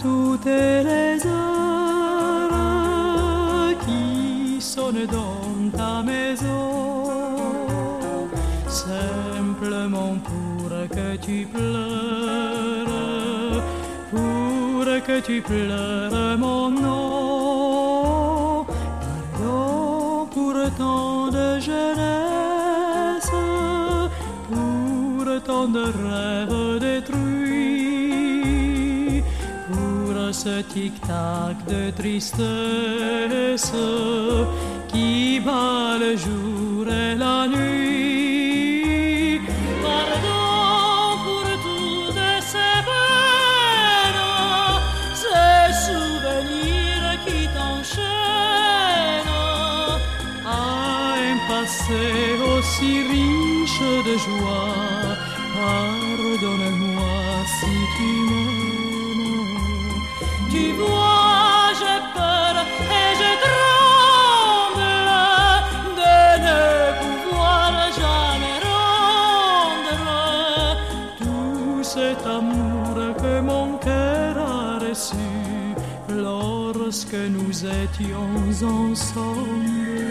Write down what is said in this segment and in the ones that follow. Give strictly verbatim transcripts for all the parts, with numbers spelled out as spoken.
toutes les heures qui sonnent dans ta maison, simplement pour que tu pleures, pour que tu pleures mon nom. Pardon pour tant de jeunesse, pour tant de rêves détruits, pour ce tic-tac de tristesse qui bat le jour et la nuit. Pardon pour toutes ces peines, ces souvenirs qui t'enchaînent à un passé aussi riche de joie. Pardonne-moi si tu m'aimes. Tu vois, j'ai peur et je tremble de ne pouvoir jamais rendre tout cet amour que mon cœur a reçu lorsque nous étions ensemble.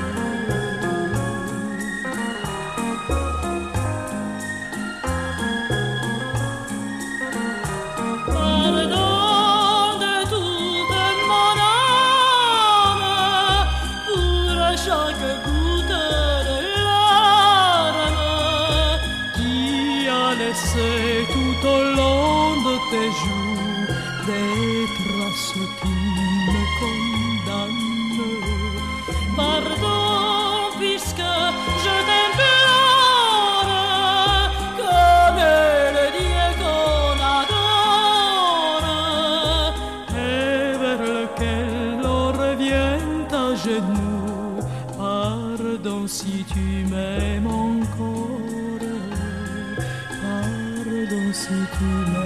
Chaque goutte de larmes qui a laissé tout au long de tes joues des traces qui me condamnent. Pardon puisque je t'implore comme le Dieu qu'on adore et vers lequel l'on revient à genoux. Pardon si tu m'aimes encore, pardon si tu m'aimes.